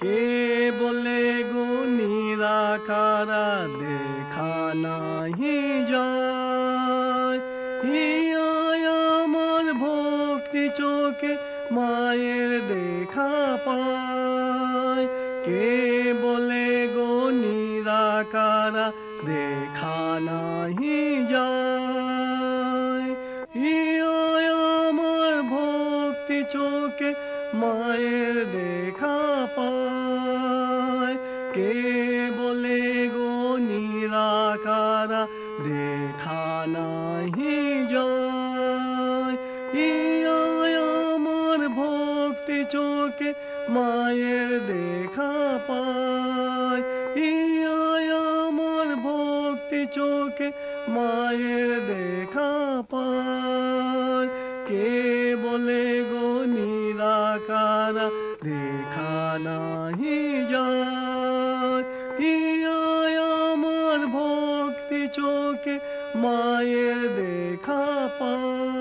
কে বলে গো নিরাকারা দেখা নাহি যায়। হিয়ায় আমার ভক্তি চোখে মায়ের দেখা পায়। কে বলে গো নিরাকারা দেখা নাহি যায়। হিয়ায় আমার ভক্তি চোখে মায়ের দেখা পায়। কে বলে গো নিরাকারা দেখা নাহি যায়। হিয়ায় আমার ভক্তি চোখে মায়ের দেখা পায়। হিয়ায় আমার ভক্তি চোখে মায়ের দেখা পায়। কে বলে গো নিরাকারা দেখা নাহি যায়। হিয়ায় আমার ভক্তি চোখে মায়ের দেখা পায়।